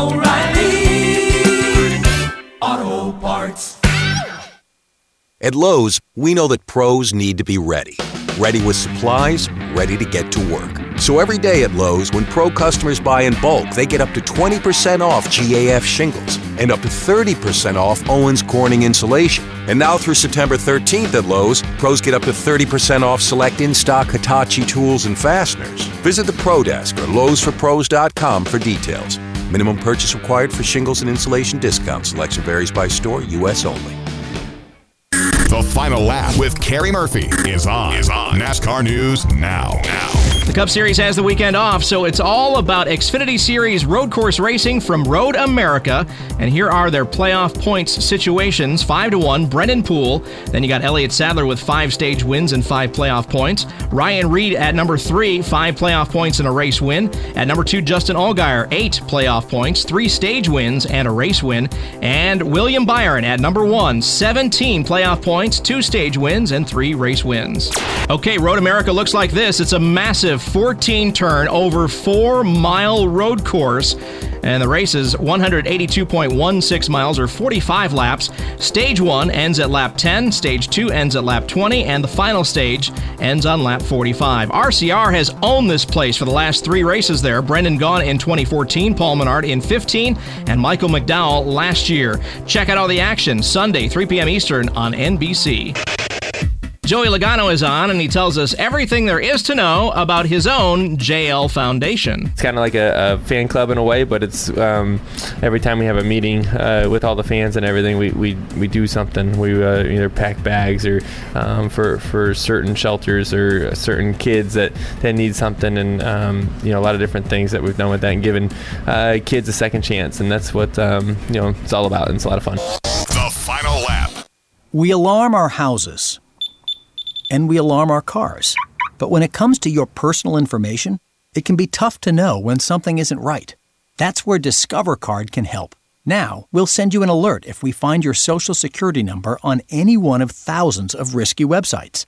O'Reilly Auto Parts. At Lowe's, we know that pros need to be ready. Ready with supplies, ready to get to work. So every day at Lowe's, when pro customers buy in bulk, they get up to 20% off GAF shingles and up to 30% off Owens Corning insulation. And now through September 13th at Lowe's, pros get up to 30% off select in-stock Hitachi tools and fasteners. Visit the Pro Desk or LowesForPros.com for details. Minimum purchase required for shingles and insulation discount. Selection varies by store, U.S. only. The Final Lap with Kerry Murphy is on. NASCAR News now. The Cup Series has the weekend off, so it's all about Xfinity Series road course racing from Road America. And here are their playoff points situations. 5-1, Brendan Poole. Then you got Elliott Sadler with 5 stage wins and 5 playoff points. Ryan Reed at number 3, 5 playoff points and a race win. At number 2, Justin Allgaier, 8 playoff points, 3 stage wins and a race win. And William Byron at number 1, 17 playoff points, 2 stage wins, and 3 race wins. Okay, Road America looks like this. It's a massive 14-turn, over 4-mile road course, and the race is 182.16 miles or 45 laps. Stage 1 ends at lap 10, Stage 2 ends at lap 20, and the final stage ends on lap 45. RCR has owned this place for the last 3 races there. Brendan Gaughan in 2014, Paul Menard in 15, and Michael McDowell last year. Check out all the action Sunday, 3 p.m. Eastern on NBC. Joey Logano is on, and he tells us everything there is to know about his own JL Foundation. It's kind of like a fan club in a way, but it's every time we have a meeting with all the fans and everything, we do something. We either pack bags or for certain shelters or certain kids that need something, and a lot of different things that we've done with that and given kids a second chance, and that's what it's all about, and it's a lot of fun. The Final Lap. We alarm our houses. And we alarm our cars. But when it comes to your personal information, it can be tough to know when something isn't right. That's where Discover Card can help. Now, we'll send you an alert if we find your Social Security number on any one of thousands of risky websites.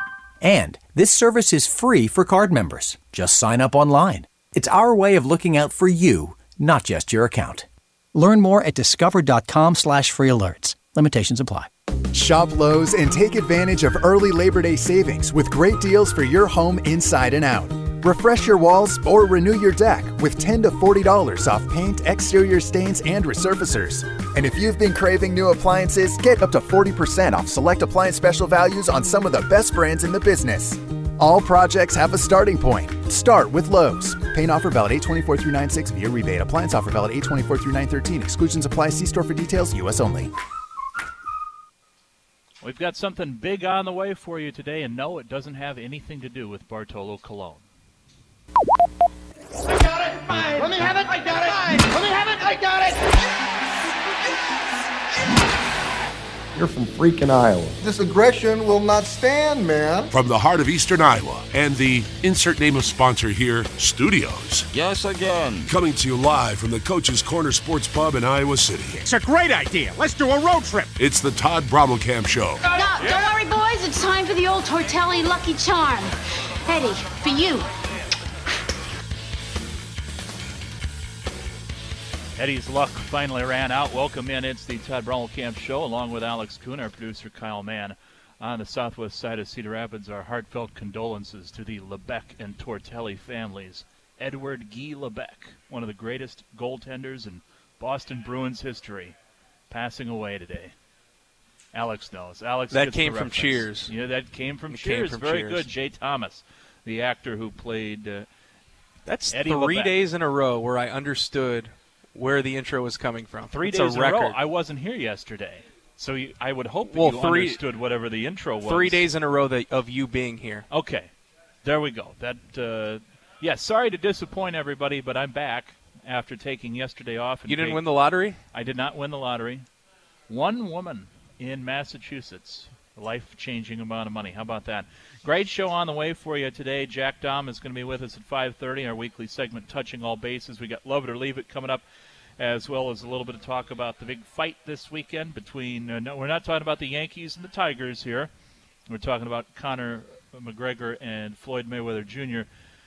And this service is free for card members. Just sign up online. It's our way of looking out for you, not just your account. Learn more at discover.com/free alerts. Limitations apply. Shop Lowe's and take advantage of early Labor Day savings with great deals for your home inside and out. Refresh your walls or renew your deck with $10 to $40 off paint, exterior stains, and resurfacers. And if you've been craving new appliances, get up to 40% off select appliance special values on some of the best brands in the business. All projects have a starting point. Start with Lowe's. Paint offer valid 8/24 through 9/6 via rebate. Appliance offer valid 8/24 through 9/13. Exclusions apply. See store for details. U.S. only. We've got something big on the way for you today, and no, it doesn't have anything to do with Bartolo Colon. I got it! Fine. Let me have it! I got it! Fine. Let me have it! I got it! You're from freaking Iowa. This aggression will not stand, man. From the heart of Eastern Iowa and the insert name of sponsor here, Studios. Yes, again. Coming to you live from the Coach's Corner Sports Pub in Iowa City. It's a great idea. Let's do a road trip. It's the Todd Brommelkamp Show. No, don't worry, boys. It's time for the old Tortelli Lucky Charm. Eddie, for you. Eddie's luck finally ran out. Welcome in. It's the Todd Brommelkamp Show, along with Alex Kuhn, our producer Kyle Mann. On the southwest side of Cedar Rapids, our heartfelt condolences to the Lebec and Tortelli families. Edward Guy Lebec, one of the greatest goaltenders in Boston Bruins history, passing away today. Alex knows. Alex that came from Cheers. Yeah, that came from Cheers. Very good. Jay Thomas, the actor who played That's Eddie 3 Lebec. days in a row where I understood where the intro was coming from. 3 it's days a in a record. row. I wasn't here yesterday, so I would hope that you understood whatever the intro was. 3 days in a row of you being here. Okay, there we go. Sorry to disappoint everybody, but I'm back after taking yesterday off. You didn't win the lottery? I did not win the lottery. One woman in Massachusetts, a life-changing amount of money. How about that? Great show on the way for you today. Jack Dom is going to be with us at 5:30, our weekly segment Touching All Bases. We got Love It or Leave It coming up, as well as a little bit of talk about the big fight this weekend between no, we're not talking about the Yankees and the Tigers here. We're talking about Conor McGregor and Floyd Mayweather Jr.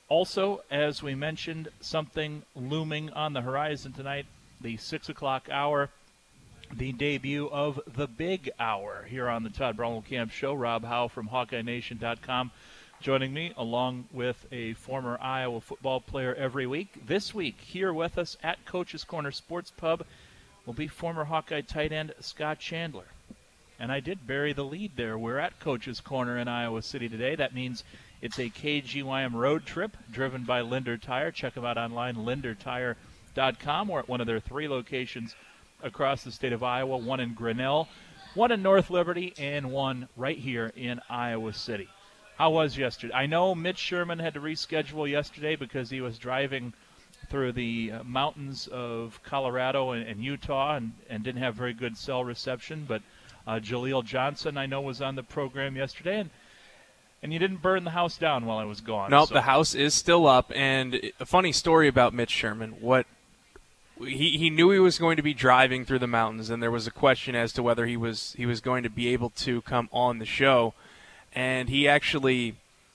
Also, as we mentioned, something looming on the horizon tonight, the 6 o'clock hour, the debut of The Big Hour here on the Todd Brommelkamp Show. Rob Howe from HawkeyeNation.com joining me, along with a former Iowa football player every week. This week, here with us at Coach's Corner Sports Pub, will be former Hawkeye tight end Scott Chandler. And I did bury the lead there. We're at Coach's Corner in Iowa City today. That means it's a KGYM road trip driven by Linder Tire. Check them out online, lindertire.com. We're at one of their 3 locations across the state of Iowa, one in Grinnell, one in North Liberty, and one right here in Iowa City. How was yesterday? I know Mitch Sherman had to reschedule yesterday because he was driving through the mountains of Colorado and Utah and didn't have very good cell reception, but Jaleel Johnson, I know, was on the program yesterday, and you didn't burn the house down while I was gone. No, so. The house is still up, and a funny story about Mitch Sherman. He knew he was going to be driving through the mountains, and there was a question as to whether he was going to be able to come on the show, and he actually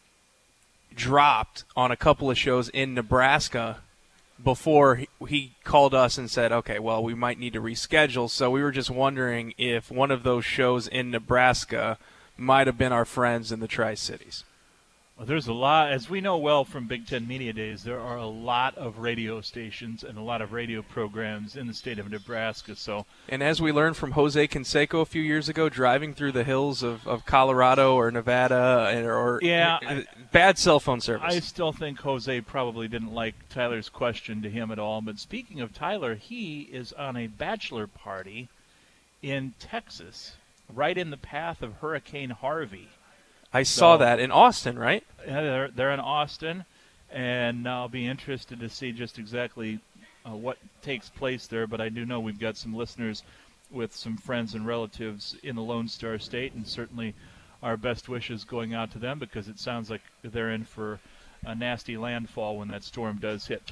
dropped on a couple of shows in Nebraska before he called us and said, okay, well, we might need to reschedule. So we were just wondering if one of those shows in Nebraska might have been our friends in the Tri-Cities. Well, there's a lot, as we know well from Big Ten Media Days, there are a lot of radio stations and a lot of radio programs in the state of Nebraska. And as we learned from Jose Canseco a few years ago, driving through the hills of Colorado or Nevada bad cell phone service. I still think Jose probably didn't like Tyler's question to him at all. But speaking of Tyler, he is on a bachelor party in Texas, right in the path of Hurricane Harvey. I saw that in Austin, right? Yeah, they're in Austin, and I'll be interested to see just exactly what takes place there. But I do know we've got some listeners with some friends and relatives in the Lone Star State, and certainly our best wishes going out to them because it sounds like they're in for a nasty landfall when that storm does hit.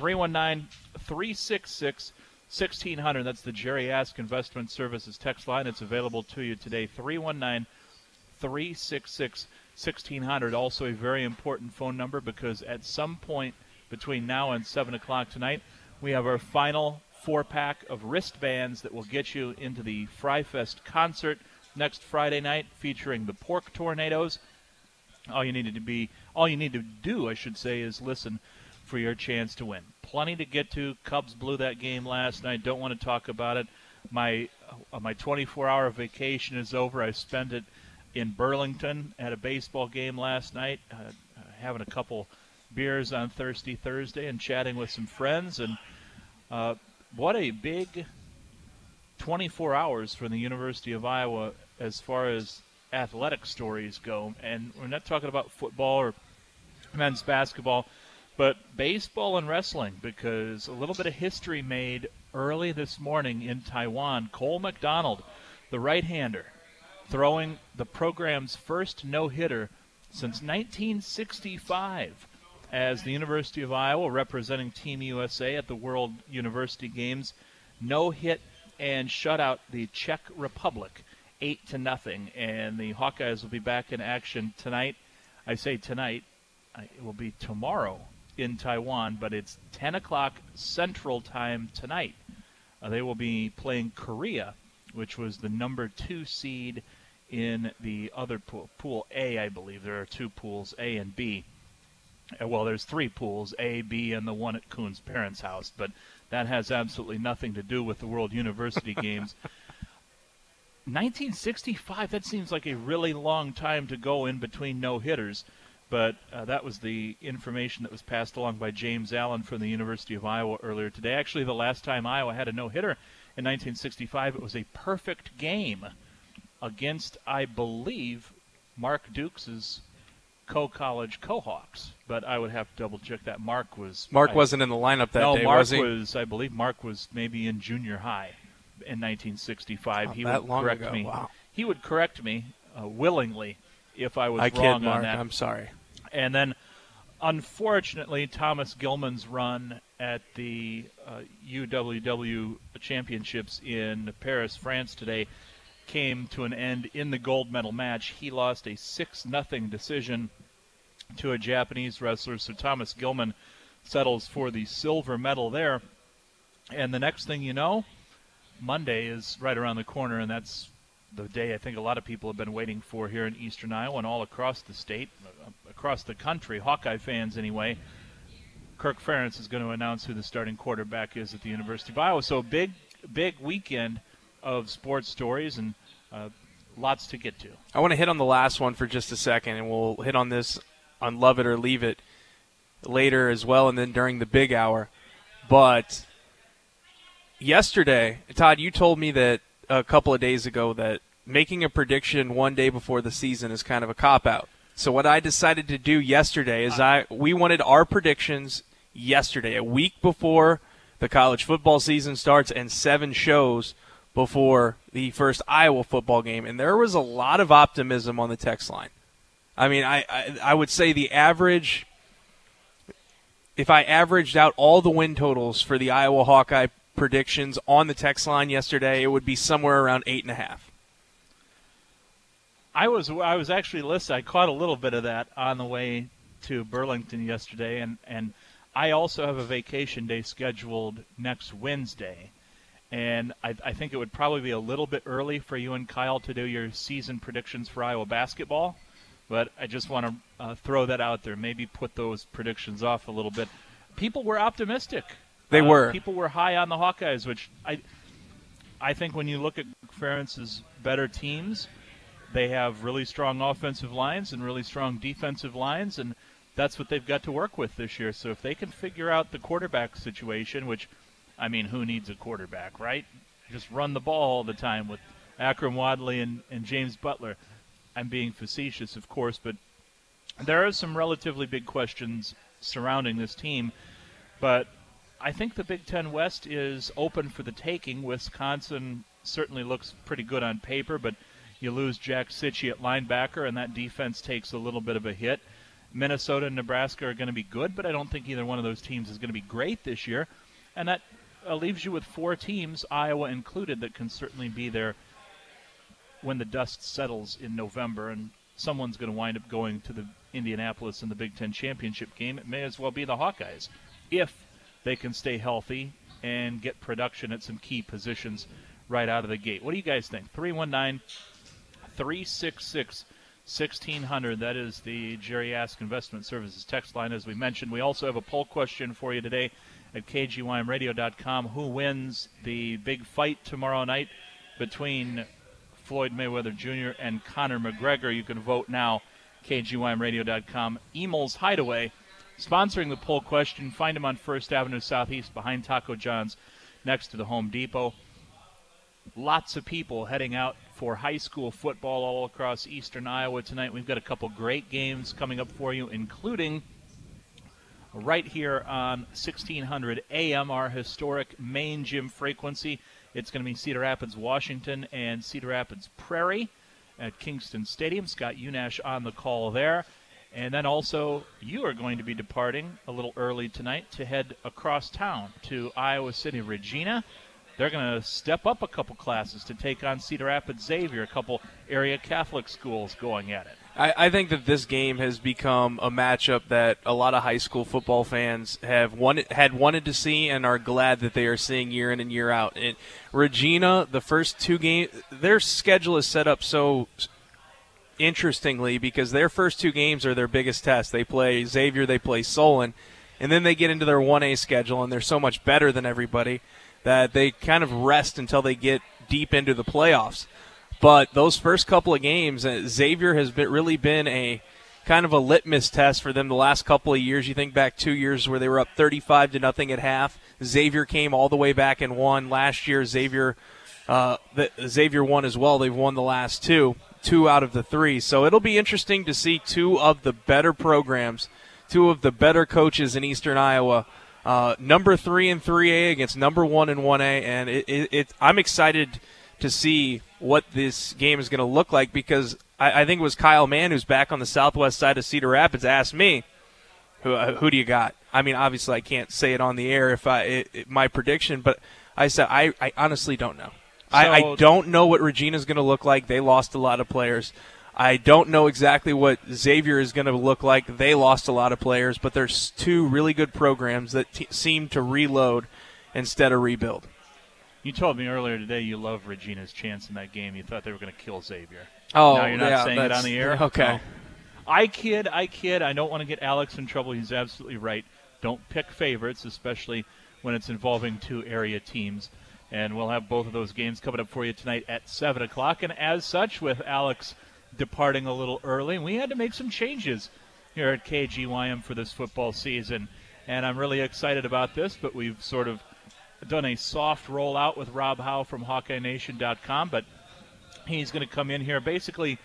319-366-1600. That's the Jerry Ask Investment Services text line. It's available to you today. 319-366-1600. Also a very important phone number because at some point between now and 7 o'clock tonight, we have our final 4-pack of wristbands that will get you into the Fry Fest concert next Friday night featuring the Pork Tornadoes. All you need to do, I should say, is listen for your chance to win. Plenty to get to. Cubs blew that game last night. Don't want to talk about it. My 24-hour vacation is over. I spent it in Burlington at a baseball game last night, having a couple beers on Thirsty Thursday and chatting with some friends. And what a big 24 hours for the University of Iowa as far as athletic stories go. And we're not talking about football or men's basketball, but baseball and wrestling, because a little bit of history made early this morning in Taiwan. Cole McDonald, the right-hander, throwing the program's first no-hitter since 1965 as the University of Iowa, representing Team USA at the World University Games, no-hit and shut out the Czech Republic 8-0. And the Hawkeyes will be back in action tonight. I say tonight. It will be tomorrow in Taiwan, but it's 10 o'clock Central Time tonight. They will be playing Korea, which was the number 2 seed in the other pool, Pool A, I believe. There are 2 pools, A and B. Well, there's 3 pools, A, B, and the one at Kuhn's parents' house, but that has absolutely nothing to do with the World University Games. 1965, that seems like a really long time to go in between no-hitters, but that was the information that was passed along by James Allen from the University of Iowa earlier today. Actually, the last time Iowa had a no-hitter in 1965, it was a perfect game against, I believe, Mark Dukes' co-college Cohawks, but I would have to double-check that. Mark wasn't in the lineup that day, was he? No, I believe Mark was maybe in junior high in 1965. He would correct me. Wow. He would correct me willingly if I was wrong on Mark. that. I'm sorry. And then, unfortunately, Thomas Gilman's run at the UWW Championships in Paris, France today came to an end in the gold medal match. He lost a 6-0 decision to a Japanese wrestler. So Thomas Gilman settles for the silver medal there. And the next thing you know, Monday is right around the corner, and that's the day I think a lot of people have been waiting for here in eastern Iowa and all across the state, across the country, Hawkeye fans anyway. Kirk Ferentz is going to announce who the starting quarterback is at the University of Iowa. So a big weekend of sports stories and lots to get to. I want to hit on the last one for just a second, and we'll hit on this on Love It or Leave It later as well, and then during the big hour. But yesterday, Todd, you told me that a couple of days ago that making a prediction one day before the season is kind of a cop-out. So what I decided to do yesterday is we wanted our predictions yesterday, a week before the college football season starts and 7 shows before the first Iowa football game. And there was a lot of optimism on the text line. I mean, I would say the average, if I averaged out all the win totals for the Iowa Hawkeye predictions on the text line yesterday, it would be somewhere around 8.5. I was actually listening. I caught a little bit of that on the way to Burlington yesterday, and I also have a vacation day scheduled next Wednesday. And I think it would probably be a little bit early for you and Kyle to do your season predictions for Iowa basketball, but I just want to throw that out there. Maybe put those predictions off a little bit. People were optimistic. They were. People were high on the Hawkeyes, which I think when you look at Ferentz's better teams, they have really strong offensive lines and really strong defensive lines, and that's what they've got to work with this year. So if they can figure out the quarterback situation, which, I mean, who needs a quarterback, right? Just run the ball all the time with Akram Wadley and James Butler. I'm being facetious, of course, but there are some relatively big questions surrounding this team. But I think the Big Ten West is open for the taking. Wisconsin certainly looks pretty good on paper, but you lose Jack Sitchie at linebacker, and that defense takes a little bit of a hit. Minnesota and Nebraska are going to be good, but I don't think either one of those teams is going to be great this year. And that leaves you with 4 teams, Iowa included, that can certainly be there when the dust settles in November, and someone's going to wind up going to the Indianapolis in the Big Ten championship game. It may as well be the Hawkeyes if they can stay healthy and get production at some key positions right out of the gate. What do you guys think? 319-366-1600. That is the Jerry Ask Investment Services text line, as we mentioned. We also have a poll question for you today at KGYMradio.com. Who wins the big fight tomorrow night between Floyd Mayweather Jr. and Conor McGregor? You can vote now, KGYMradio.com. Emel's Hideaway, sponsoring the poll question. Find him on 1st Avenue Southeast behind Taco John's next to the Home Depot. Lots of people heading out for high school football all across eastern Iowa tonight. We've got a couple great games coming up for you, including right here on 1600 AM, our historic main gym frequency. It's going to be Cedar Rapids, Washington, and Cedar Rapids Prairie at Kingston Stadium. Scott Unash on the call there. And then also, you are going to be departing a little early tonight to head across town to Iowa City, Regina. They're going to step up a couple classes to take on Cedar Rapids Xavier, a couple area Catholic schools going at it. I think that this game has become a matchup that a lot of high school football fans had wanted to see and are glad that they are seeing year in and year out. And Regina, the first 2 games, their schedule is set up so interestingly because their first 2 games are their biggest test. They play Xavier, they play Solon, and then they get into their 1A schedule, and they're so much better than everybody that they kind of rest until they get deep into the playoffs. But those first couple of games, Xavier has really been a kind of a litmus test for them the last couple of years. You think back 2 years where they were up 35-0 at half. Xavier came all the way back and won. Last year, Xavier won as well. They've won the last 2 out of the 3. So it'll be interesting to see 2 of the better programs, 2 of the better coaches in Eastern Iowa, number 3 in 3A against number 1 in 1A, and I'm excited to see what this game is going to look like because I think it was Kyle Mann, who's back on the southwest side of Cedar Rapids, asked me, who do you got? I mean, obviously I can't say it on the air my prediction, but I said I honestly don't know. I don't know what Regina's going to look like. They lost a lot of players. I don't know exactly what Xavier is going to look like. They lost a lot of players, but there's two really good programs that seem to reload instead of rebuild. You told me earlier today you love Regina's chance in that game. You thought they were going to kill Xavier. Oh, now you're not saying it on the air? Okay. No. I kid. I don't want to get Alex in trouble. He's absolutely right. Don't pick favorites, especially when it's involving two area teams. And we'll have both of those games coming up for you tonight at 7 o'clock. And as such, with Alex departing a little early, we had to make some changes here at KGYM for this football season. And I'm really excited about this, but we've sort of done a soft rollout with Rob Howe from HawkeyeNation.com. But he's going to come in here. Basically,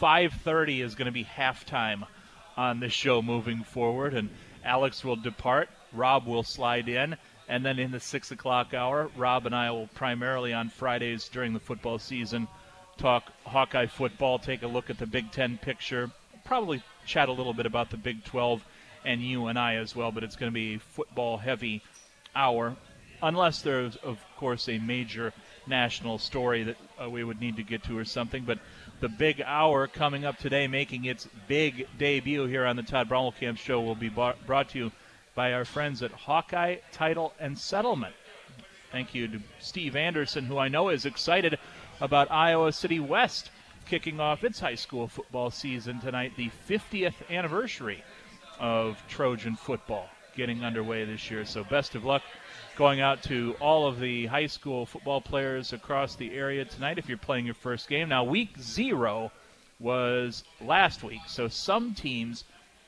5:30 is going to be halftime on this show moving forward. And Alex will depart. Rob will slide in. And then in the 6 o'clock hour, Rob and I will primarily on Fridays during the football season talk Hawkeye football, take a look at the Big Ten picture, probably chat a little bit about the Big 12 and UNI as well, but it's going to be a football-heavy hour, unless there's, of course, a major national story that we would need to get to or something. But the big hour coming up today, making its big debut here on the Todd Brommelkamp Show, will be brought to you by our friends at Hawkeye Title and Settlement. Thank you to Steve Anderson, who I know is excited about Iowa City West kicking off its high school football season tonight, the 50th anniversary of Trojan football getting underway this year. So best of luck going out to all of the high school football players across the area tonight if you're playing your first game. Now, week 0 was last week, so some teams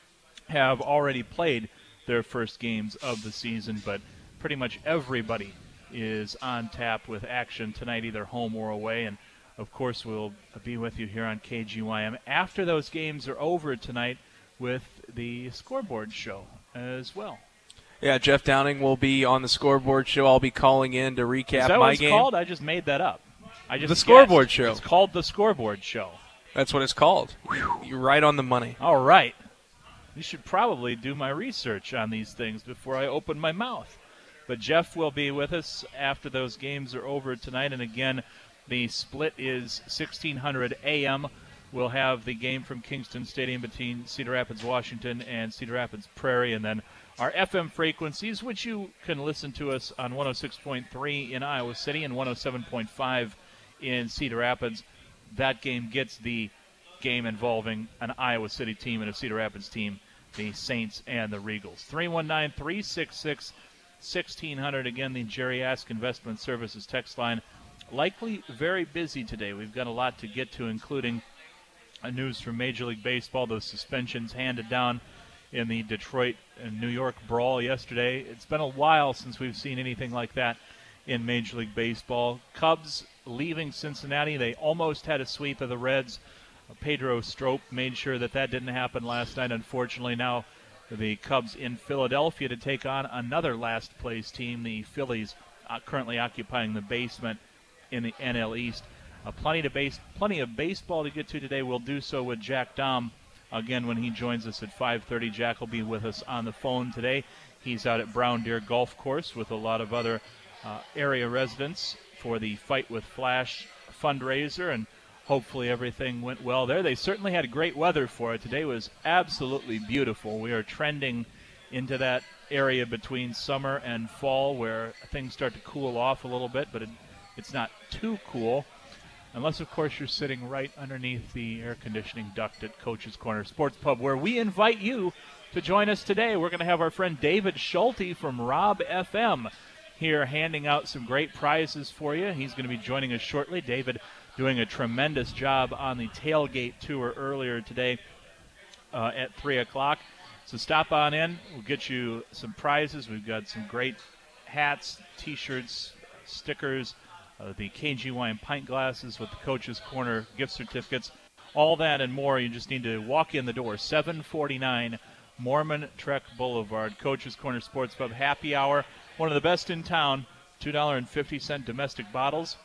have already played their first games of the season, but pretty much everybody is on tap with action tonight, either home or away. And, of course, we'll be with you here on KGYM after those games are over tonight with the Scoreboard Show as well. Yeah, Jeff Downing will be on the Scoreboard Show. I'll be calling in to recap my game. Is that what it's called? I just made that up. The Scoreboard Show. It's called the Scoreboard Show. That's what it's called. You're right on the money. All right. You should probably do my research on these things before I open my mouth. But Jeff will be with us after those games are over tonight. And again, the split is 1600 a.m. We'll have the game from Kingston Stadium between Cedar Rapids, Washington, and Cedar Rapids Prairie. And then our FM frequencies, which you can listen to us on 106.3 in Iowa City and 107.5 in Cedar Rapids. That game gets the game involving an Iowa City team and a Cedar Rapids team, the Saints and the Regals. 319-366-1600. Again, the Jerry Ask Investment Services text line. Likely very busy today. We've got a lot to get to, including news from Major League Baseball, those suspensions handed down in the Detroit and New York brawl yesterday. It's been a while since we've seen anything like that in Major League Baseball. Cubs leaving Cincinnati. They almost had a sweep of the Reds. Pedro Strop made sure that didn't happen last night. Unfortunately, now the Cubs in Philadelphia to take on another last-place team, the Phillies, currently occupying the basement in the NL East. Plenty of baseball to get to today. We'll do so with Jack Dahm again when he joins us at 5:30. Jack will be with us on the phone today. He's out at Brown Deer Golf Course with a lot of other area residents for the Fight with Flash fundraiser, and hopefully everything went well there. They certainly had great weather for it. Today was absolutely beautiful. We are trending into that area between summer and fall where things start to cool off a little bit, but it's not too cool. Unless, of course, you're sitting right underneath the air conditioning duct at Coach's Corner Sports Pub, where we invite you to join us today. We're going to have our friend David Schulte from Rob FM here handing out some great prizes for you. He's going to be joining us shortly. David doing a tremendous job on the tailgate tour earlier today at 3 o'clock. So stop on in. We'll get you some prizes. We've got some great hats, T-shirts, stickers, the KGYM pint glasses with the Coach's Corner gift certificates, all that and more. You just need to walk in the door. 749 Mormon Trek Boulevard, Coach's Corner Sports Pub happy hour. One of the best in town, $2.50 domestic bottles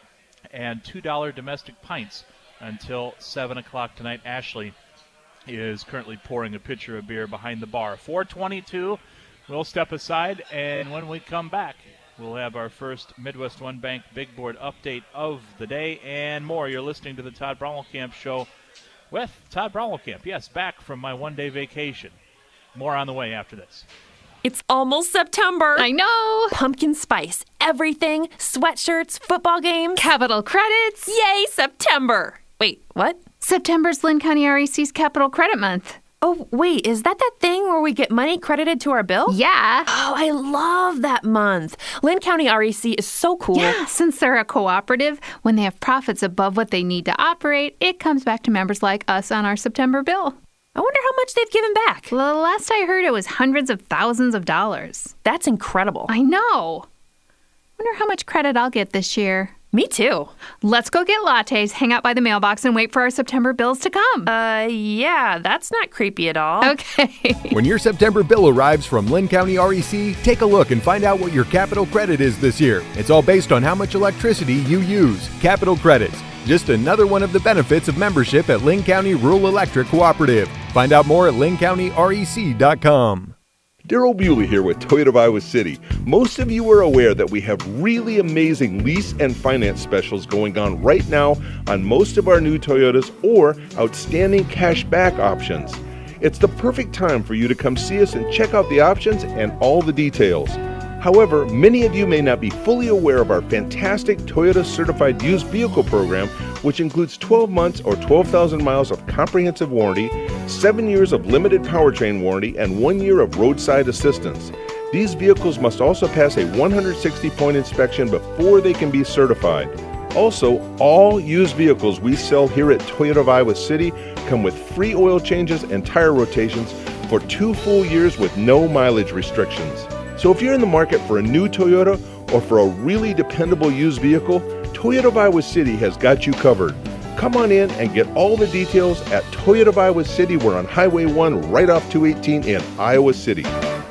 and $2 domestic pints until 7 o'clock tonight. Ashley is currently pouring a pitcher of beer behind the bar. 4:22, we'll step aside, and when we come back, we'll have our first Midwest One Bank Big Board update of the day and more. You're listening to the Todd Brommelkamp Show with Todd Brommelkamp. Yes, back from my one-day vacation. More on the way after this. It's almost September. I know. Pumpkin spice, everything, sweatshirts, football games. Capital credits. Yay, September. Wait, what? September's Lynn County REC's Capital Credit Month. Oh, wait, is that thing where we get money credited to our bill? Yeah. Oh, I love that month. Lynn County REC is so cool. Yeah, since they're a cooperative, when they have profits above what they need to operate, it comes back to members like us on our September bill. I wonder how much they've given back. Well, last I heard, it was hundreds of thousands of dollars. That's incredible. I know. Wonder how much credit I'll get this year. Me too. Let's go get lattes, hang out by the mailbox, and wait for our September bills to come. Yeah, that's not creepy at all. Okay. When your September bill arrives from Lynn County REC, take a look and find out what your capital credit is this year. It's all based on how much electricity you use. Capital credits. Just another one of the benefits of membership at Lynn County Rural Electric Cooperative. Find out more at lynncounty.rec.com. Daryl Bewley here with Toyota of Iowa City. Most of you are aware that we have really amazing lease and finance specials going on right now on most of our new Toyotas or outstanding cash back options. It's the perfect time for you to come see us and check out the options and all the details. However, many of you may not be fully aware of our fantastic Toyota Certified Used Vehicle Program, which includes 12 months or 12,000 miles of comprehensive warranty, 7 years of limited powertrain warranty, and 1 year of roadside assistance. These vehicles must also pass a 160-point inspection before they can be certified. Also, all used vehicles we sell here at Toyota of Iowa City come with free oil changes and tire rotations for 2 full years with no mileage restrictions. So if you're in the market for a new Toyota or for a really dependable used vehicle, Toyota of Iowa City has got you covered. Come on in and get all the details at Toyota of Iowa City. We're on Highway 1 right off 218 in Iowa City.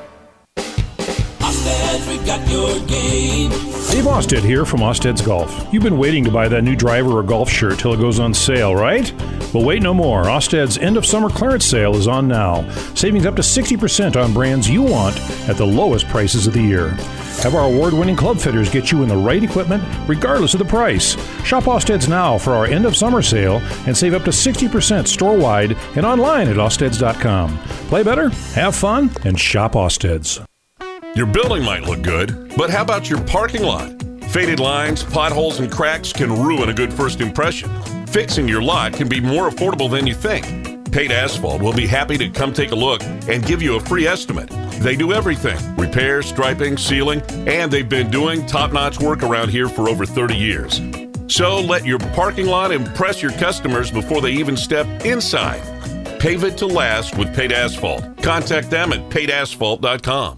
Ostead, we got your game. Dave Ostead here from Osted's Golf. You've been waiting to buy that new driver or golf shirt till it goes on sale, right? Well, wait no more. Osted's end of summer clearance sale is on now. Savings up to 60% on brands you want at the lowest prices of the year. Have our award-winning club fitters get you in the right equipment regardless of the price. Shop Osted's now for our end of summer sale and save up to 60% store-wide and online at osteds.com. Play better, have fun, and shop Osted's. Your building might look good, but how about your parking lot? Faded lines, potholes, and cracks can ruin a good first impression. Fixing your lot can be more affordable than you think. Pate Asphalt will be happy to come take a look and give you a free estimate. They do everything: repair, striping, sealing, and they've been doing top-notch work around here for over 30 years. So let your parking lot impress your customers before they even step inside. Pave it to last with Pate Asphalt. Contact them at pateasphalt.com.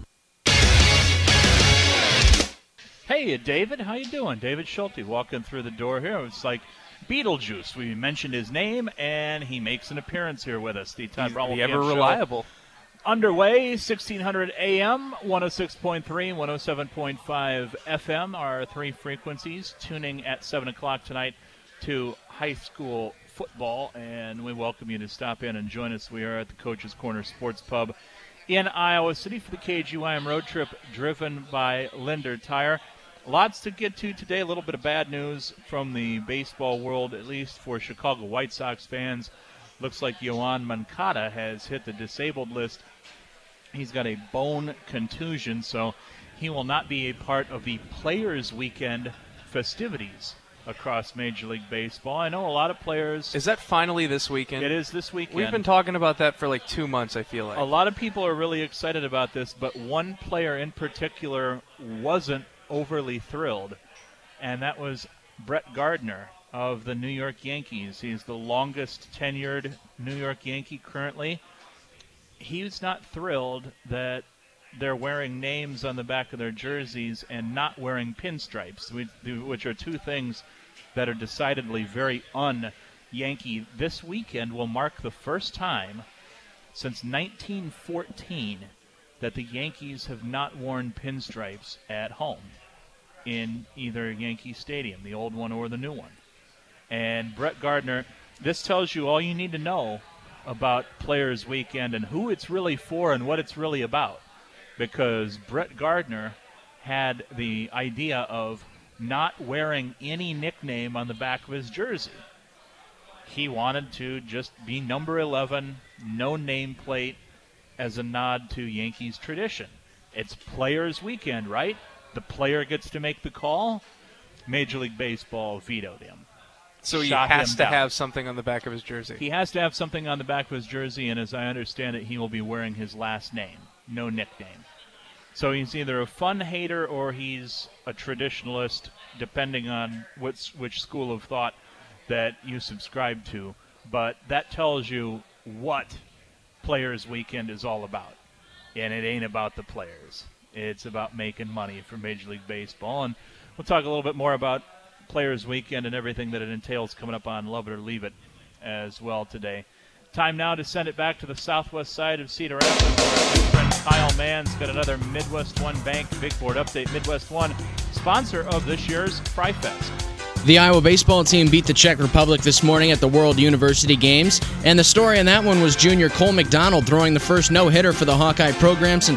Hey, David, how you doing? David Schulte walking through the door here. It's like Beetlejuice. We mentioned his name, and he makes an appearance here with us. The Todd Brommelkamp ever Show. reliable. Underway, 1600 AM, 106.3, 107.5 FM are 3 frequencies. Tuning at 7 o'clock tonight to high school football, and we welcome you to stop in and join us. We are at the Coach's Corner Sports Pub in Iowa City for the KGYM road trip driven by Linder Tire. Lots to get to today. A little bit of bad news from the baseball world, at least for Chicago White Sox fans. Looks like Yoan Moncada has hit the disabled list. He's got a bone contusion, so he will not be a part of the Players' Weekend festivities across Major League Baseball. I know a lot of players. Is that finally this weekend? It is this weekend. We've been talking about that for like 2 months, I feel like. A lot of people are really excited about this, but one player in particular wasn't overly thrilled, and that was Brett Gardner of the New York Yankees. He's the longest tenured New York Yankee currently. He's not thrilled that they're wearing names on the back of their jerseys and not wearing pinstripes, which are two things that are decidedly very un-Yankee. This weekend will mark the first time since 1914 that the Yankees have not worn pinstripes at home in either Yankee Stadium, the old one or the new one. And Brett Gardner, this tells you all you need to know about Players Weekend and who it's really for and what it's really about. Because Brett Gardner had the idea of not wearing any nickname on the back of his jersey. he wanted to just be number 11, no nameplate, as a nod to Yankees tradition. It's Players Weekend, right? The player gets to make the call. Major League Baseball vetoed him. So he has to have something on the back of his jersey. He has to have something on the back of his jersey, and as I understand it, he will be wearing his last name, no nickname. So he's either a fun hater or he's a traditionalist, depending on which school of thought that you subscribe to. But that tells you what Players Weekend is all about. And it ain't about the players. It's about making money for Major League Baseball. And we'll talk a little bit more about Players Weekend and everything that it entails coming up on Love It or Leave It as well today. Time now to send it back to the southwest side of Cedar Rapids, where our good friend Kyle Mann's got another Midwest One Bank Big Board update. Midwest One, sponsor of this year's Fry Fest. The Iowa baseball team beat the Czech Republic this morning at the World University Games, and the story in that one was junior Cole McDonald throwing the first no-hitter for the Hawkeye program since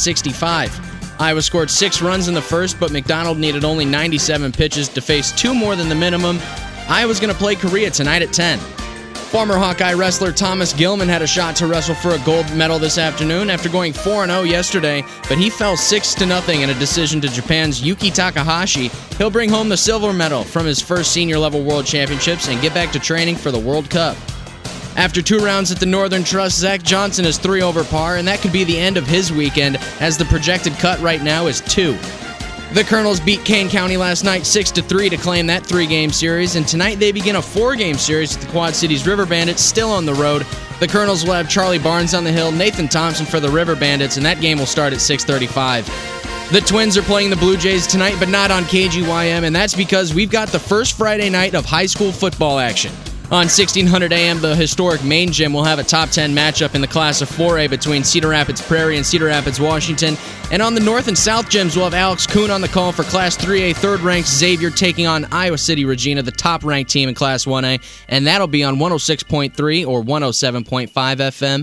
1965. Iowa scored 6 runs in the first, but McDonald needed only 97 pitches to face 2 more than the minimum. Iowa's going to play Korea tonight at 10. Former Hawkeye wrestler Thomas Gilman had a shot to wrestle for a gold medal this afternoon after going 4-0 yesterday, but he fell 6-0 in a decision to Japan's Yuki Takahashi. He'll bring home the silver medal from his first senior-level World Championships and get back to training for the World Cup. After 2 rounds at the Northern Trust, Zach Johnson is 3 over par, and that could be the end of his weekend, as the projected cut right now is 2. The Colonels beat Kane County last night 6-3 to claim that 3-game series, and tonight they begin a 4-game series with the Quad Cities River Bandits still on the road. The Colonels will have Charlie Barnes on the hill, Nathan Thompson for the River Bandits, and that game will start at 6:35. The Twins are playing the Blue Jays tonight, but not on KGYM, and that's because we've got the first Friday night of high school football action. On 1600 AM, the historic main gym will have a top 10 matchup in the Class of 4A between Cedar Rapids Prairie and Cedar Rapids, Washington. And on the North and South gyms, we'll have Alex Kuhn on the call for Class 3A, third-ranked Xavier taking on Iowa City Regina, the top-ranked team in Class 1A. And that'll be on 106.3 or 107.5 FM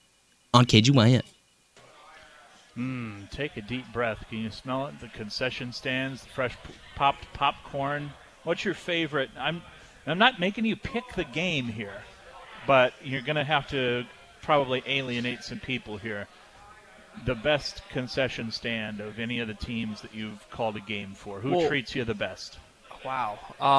on KGYN. Take a deep breath. Can you smell it? The concession stands, the fresh popped popcorn. What's your favorite? I'm not making you pick the game here, but you're going to have to probably alienate some people here. The best concession stand of any of the teams that you've called a game for. Who treats you the best? Wow.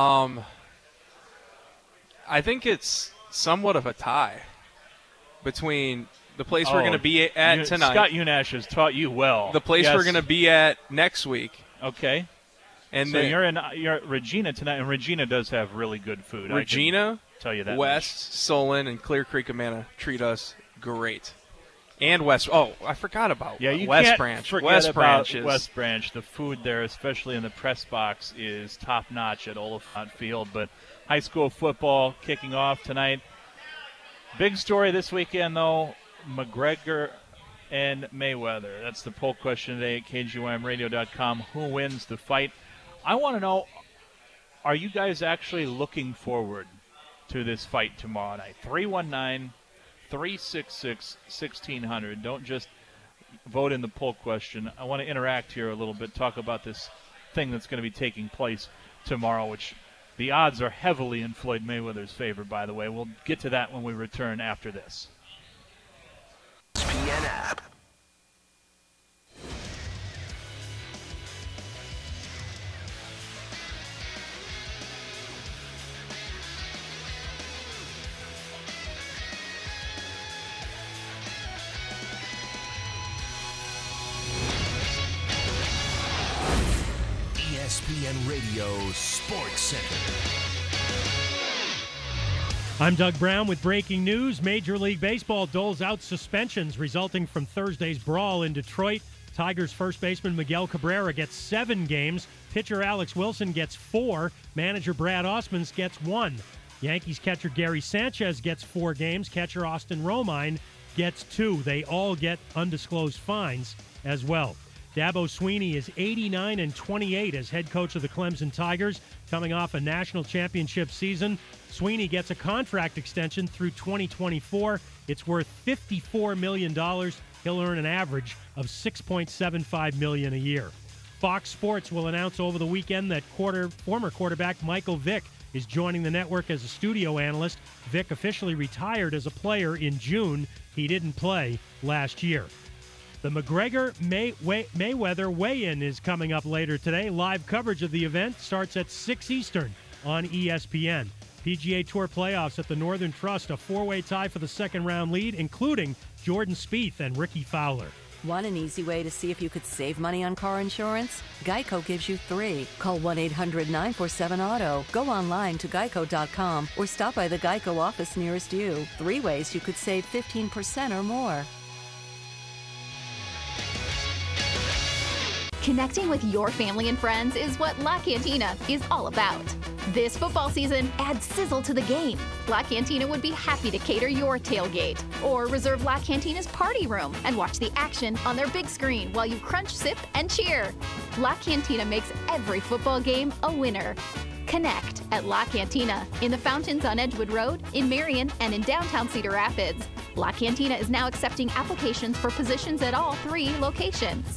I think it's somewhat of a tie between the place we're going to be at tonight. Scott Unash has taught you well. The place we're going to be at next week. Okay. And so you're at Regina tonight, and Regina does have really good food. Regina, I can tell you that. West, Solon, and Clear Creek Amana treat us great. And West. Oh, I forgot about West Branch. West Branch. The food there, especially in the press box, is top notch at Oliphant Field. But high school football kicking off tonight. Big story this weekend, though. McGregor and Mayweather. That's the poll question today at KGYMradio.com. Who wins the fight? I want to know, are you guys actually looking forward to this fight tomorrow night? 319-366-1600. Don't just vote in the poll question. I want to interact here a little bit, talk about this thing that's going to be taking place tomorrow, which the odds are heavily in Floyd Mayweather's favor, by the way. We'll get to that when we return after this. ESPN app. ESPN Radio Sports Center. I'm Doug Brown with breaking news. Major League Baseball doles out suspensions resulting from Thursday's brawl in Detroit. Tigers first baseman Miguel Cabrera gets 7 games. Pitcher Alex Wilson gets 4. Manager Brad Osmonds gets 1. Yankees catcher Gary Sanchez gets 4 games. Catcher Austin Romine gets 2. They all get undisclosed fines as well. Dabo Sweeney is 89-28 as head coach of the Clemson Tigers, coming off a national championship season. Sweeney gets a contract extension through 2024. It's worth $54 million. He'll earn an average of $6.75 million a year. Fox Sports will announce over the weekend that former quarterback Michael Vick is joining the network as a studio analyst. Vick officially retired as a player in June. He didn't play last year. The McGregor-Mayweather weigh-in is coming up later today. Live coverage of the event starts at 6 Eastern on ESPN. PGA Tour playoffs at the Northern Trust, a four-way tie for the second-round lead, including Jordan Spieth and Ricky Fowler. Want an easy way to see if you could save money on car insurance? Geico gives you 3. Call 1-800-947-AUTO. Go online to geico.com or stop by the Geico office nearest you. 3 ways you could save 15% or more. Connecting with your family and friends is what La Cantina is all about. This football season, add sizzle to the game. La Cantina would be happy to cater your tailgate. Or reserve La Cantina's party room and watch the action on their big screen while you crunch, sip, and cheer. La Cantina makes every football game a winner. Connect at La Cantina in the Fountains on Edgewood Road, in Marion, and in downtown Cedar Rapids. La Cantina is now accepting applications for positions at all 3 locations.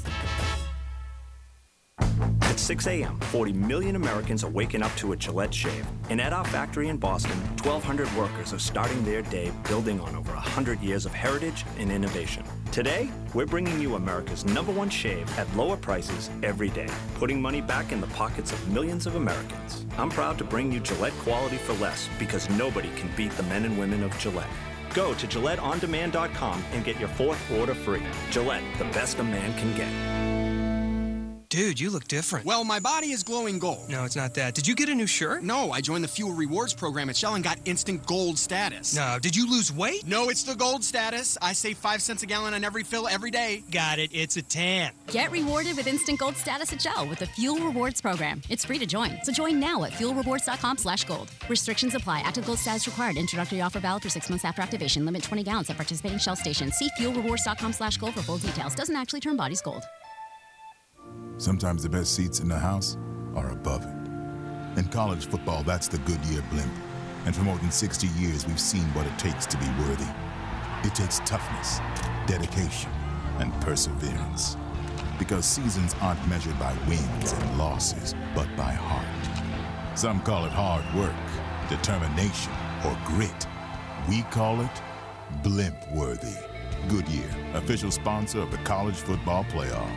At 6 a.m., 40 million Americans are waking up to a Gillette shave. And at our factory in Boston, 1,200 workers are starting their day building on over 100 years of heritage and innovation. Today, we're bringing you America's #1 shave at lower prices every day, putting money back in the pockets of millions of Americans. I'm proud to bring you Gillette quality for less, because nobody can beat the men and women of Gillette. Go to GilletteOnDemand.com and get your 4th order free. Gillette, the best a man can get. Dude, you look different. Well, my body is glowing gold. No, it's not that. Did you get a new shirt? No, I joined the Fuel Rewards program at Shell and got instant gold status. No, did you lose weight? No, it's the gold status. I save 5 cents a gallon on every fill every day. Got it. It's a tan. Get rewarded with instant gold status at Shell with the Fuel Rewards program. It's free to join. So join now at fuelrewards.com/gold. Restrictions apply. Active gold status required. Introductory offer valid for 6 months after activation. Limit 20 gallons at participating Shell stations. See fuelrewards.com/gold for full details. Doesn't actually turn bodies gold. Sometimes the best seats in the house are above it. In college football, that's the Goodyear blimp. And for more than 60 years, we've seen what it takes to be worthy. It takes toughness, dedication, and perseverance. Because seasons aren't measured by wins and losses, but by heart. Some call it hard work, determination, or grit. We call it blimp worthy. Goodyear, official sponsor of the College Football Playoff.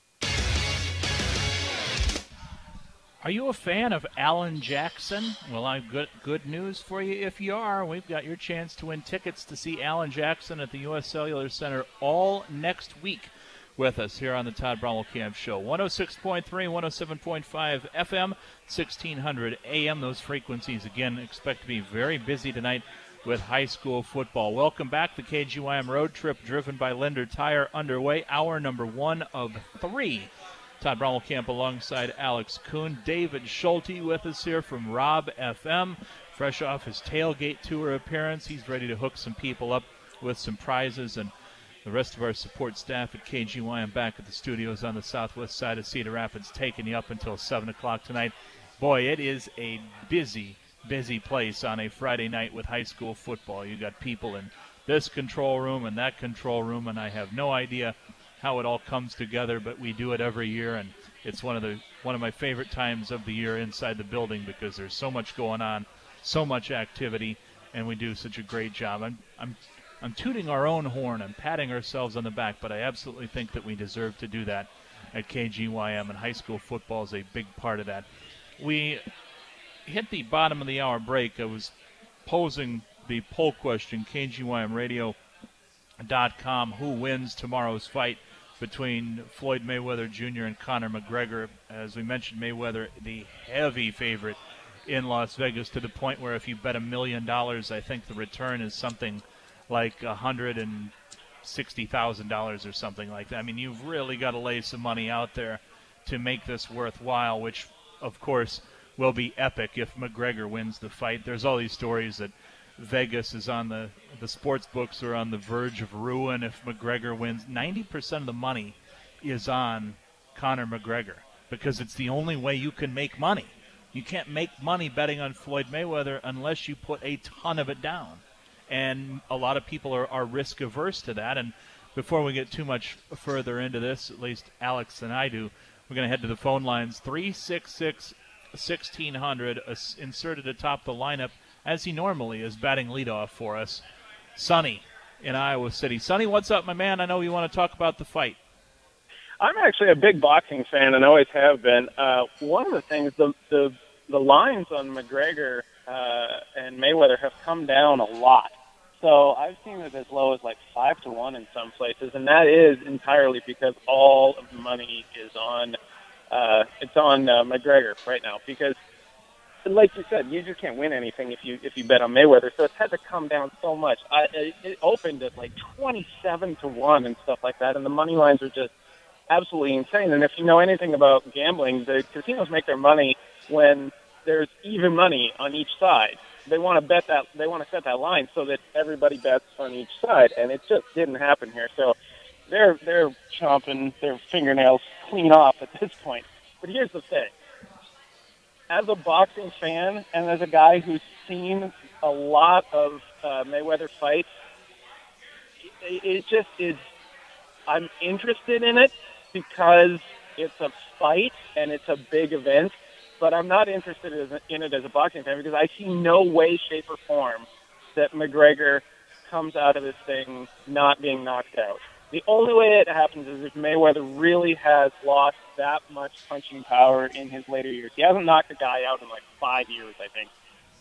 Are you a fan of Alan Jackson? Well, I've got good news for you if you are. We've got your chance to win tickets to see Alan Jackson at the U.S. Cellular Center all next week with us here on the Todd Brommelkamp Show. 106.3, 107.5 FM, 1600 AM. Those frequencies, again, expect to be very busy tonight with high school football. Welcome back. The KGYM road trip driven by Linder Tire underway. Hour number 1 of 3. Todd Brommelkamp alongside Alex Kuhn. David Schulte with us here from Rob FM. Fresh off his tailgate tour appearance, he's ready to hook some people up with some prizes. And the rest of our support staff at KGYM back at the studios on the southwest side of Cedar Rapids, taking you up until 7 o'clock tonight. Boy, it is a busy place on a Friday night with high school football. You got people in this control room and that control room, and I have no idea how it all comes together, but we do it every year, and it's one of my favorite times of the year inside the building because there's so much going on, so much activity, and we do such a great job. I'm tooting our own horn and patting ourselves on the back, but I absolutely think that we deserve to do that at KGYM, and high school football is a big part of that. We hit the bottom of the hour break. I was posing the poll question, KGYMradio.com, who wins tomorrow's fight between Floyd Mayweather Jr. and Conor McGregor. As we mentioned, Mayweather, the heavy favorite in Las Vegas, to the point where if you bet $1 million, I think the return is something like $160,000 or something like that. I mean, you've really got to lay some money out there to make this worthwhile, which, of course, will be epic if McGregor wins the fight. There's all these stories that Vegas is on the sports books are on the verge of ruin if McGregor wins. 90% of the money is on Conor McGregor because it's the only way you can make money. You can't make money betting on Floyd Mayweather unless you put a ton of it down. And a lot of people are risk averse to that. And before we get too much further into this, at least Alex and I do, We're going to head to the phone lines. 366-1600 inserted atop the lineup, as he normally is, batting leadoff for us. Sonny in Iowa City. Sonny, what's up, my man? I know you want to talk about the fight. I'm actually a big boxing fan and always have been. One of the things, the lines on McGregor and Mayweather have come down a lot. So I've seen it as low as like 5-1 in some places, and that is entirely because all of the money is on McGregor right now. Because, like you said, you just can't win anything if you bet on Mayweather. So it's had to come down so much. It opened at like 27-1 and stuff like that, and the money lines are just absolutely insane. And if you know anything about gambling, the casinos make their money when there's even money on each side. They want to bet that, they want to set that line so that everybody bets on each side, and it just didn't happen here. So they're chomping their fingernails clean off at this point. But here's the thing. As a boxing fan and as a guy who's seen a lot of Mayweather fights, it just is, I'm interested in it because it's a fight and it's a big event. But I'm not interested in it as a boxing fan because I see no way, shape, or form that McGregor comes out of this thing not being knocked out. The only way it happens is if Mayweather really has lost that much punching power in his later years. He hasn't knocked a guy out in like 5 years, I think.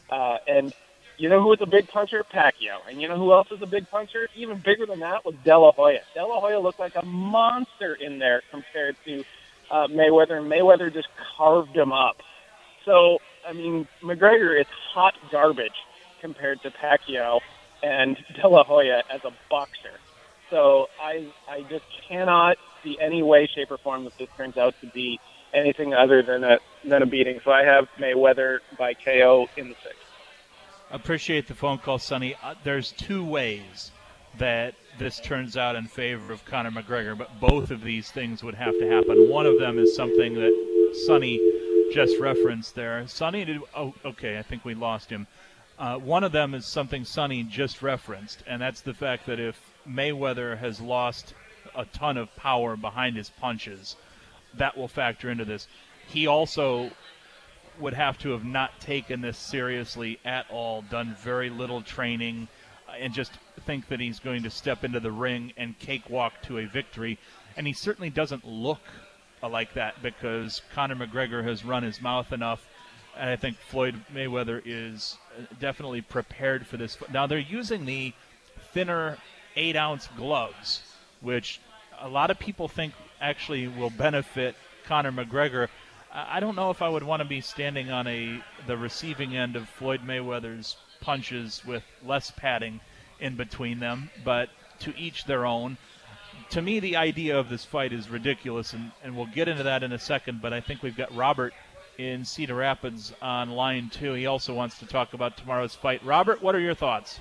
And you know who was a big puncher? Pacquiao. And you know who else was a big puncher? Even bigger than that was De La Hoya. De La Hoya looked like a monster in there compared to Mayweather, and Mayweather just carved him up. So, I mean, McGregor is hot garbage compared to Pacquiao and De La Hoya as a boxer. So I just cannot see any way, shape, or form that this turns out to be anything other than a beating. So I have Mayweather by KO in the 6th. Appreciate the phone call, Sonny. There's two ways that this turns out in favor of Conor McGregor, but both of these things would have to happen. One of them is something that Sonny just referenced there. Sonny, okay, I think we lost him. One of them is something Sonny just referenced, and that's the fact that if Mayweather has lost a ton of power behind his punches, that will factor into this. He also would have to have not taken this seriously at all, done very little training, and just think that he's going to step into the ring and cakewalk to a victory. And he certainly doesn't look like that because Conor McGregor has run his mouth enough, and I think Floyd Mayweather is definitely prepared for this. Now, they're using the thinner 8-ounce gloves, which a lot of people think actually will benefit Conor McGregor. I don't know if I would want to be standing on the receiving end of Floyd Mayweather's punches with less padding in between them, but to each their own. To me, the idea of this fight is ridiculous, and we'll get into that in a second, but I think we've got Robert in Cedar Rapids on line 2. He also wants to talk about tomorrow's fight. Robert, what are your thoughts?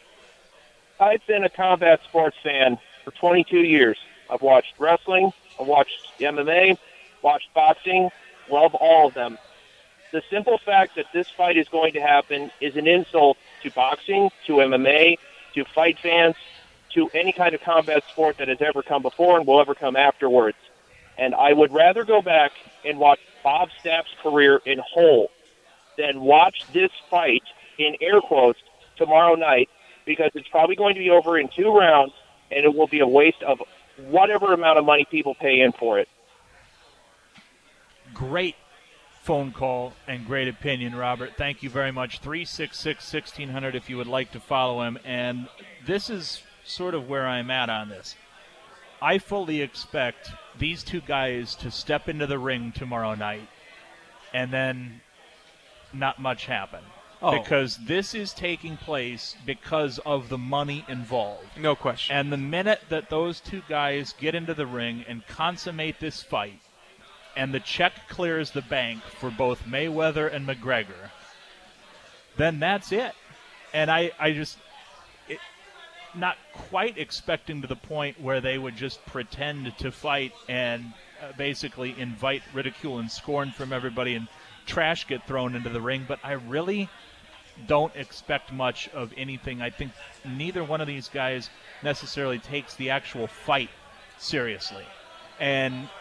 I've been a combat sports fan for 22 years. I've watched wrestling, I've watched MMA, watched boxing, love all of them. The simple fact that this fight is going to happen is an insult to boxing, to MMA, to fight fans, to any kind of combat sport that has ever come before and will ever come afterwards. And I would rather go back and watch Bob Stapp's career in whole than watch this fight, in air quotes, tomorrow night, because it's probably going to be over in 2 rounds, and it will be a waste of whatever amount of money people pay in for it. Great phone call and great opinion, Robert. Thank you very much. 366-1600 if you would like to follow him. And this is sort of where I'm at on this. I fully expect these two guys to step into the ring tomorrow night and then not much happen. Because this is taking place because of the money involved. No question. And the minute that those two guys get into the ring and consummate this fight, and the check clears the bank for both Mayweather and McGregor, then that's it. And I just not quite expecting to the point where they would just pretend to fight and basically invite ridicule and scorn from everybody and trash get thrown into the ring, but I really don't expect much of anything. I think neither one of these guys necessarily takes the actual fight seriously. And